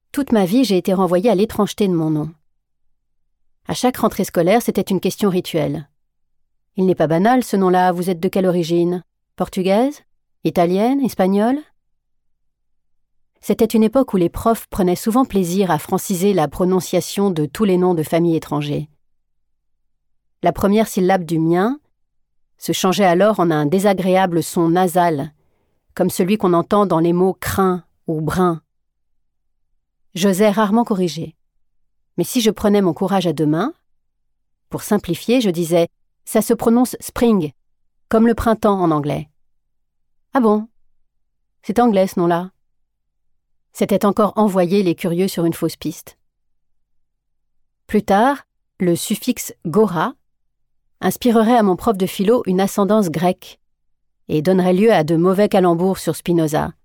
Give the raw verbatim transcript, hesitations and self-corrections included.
Toute ma vie, j'ai été renvoyée à l'étrangeté de mon nom. À chaque rentrée scolaire, c'était une question rituelle. Il n'est pas banal, ce nom-là. Vous êtes de quelle origine? Portugaise? Italienne? Espagnole? C'était une époque où les profs prenaient souvent plaisir à franciser la prononciation de tous les noms de familles étrangers. La première syllabe du mien se changeait alors en un désagréable son nasal, comme celui qu'on entend dans les mots « crin » ou « brin ». J'osais rarement corriger. Mais si je prenais mon courage à deux mains, pour simplifier, je disais « ça se prononce « spring », comme le printemps en anglais. « Ah bon? C'est anglais ce nom-là » C'était encore envoyer les curieux sur une fausse piste. Plus tard, le suffixe « gora » inspirerait à mon prof de philo une ascendance grecque et donnerait lieu à de mauvais calembours sur Spinoza.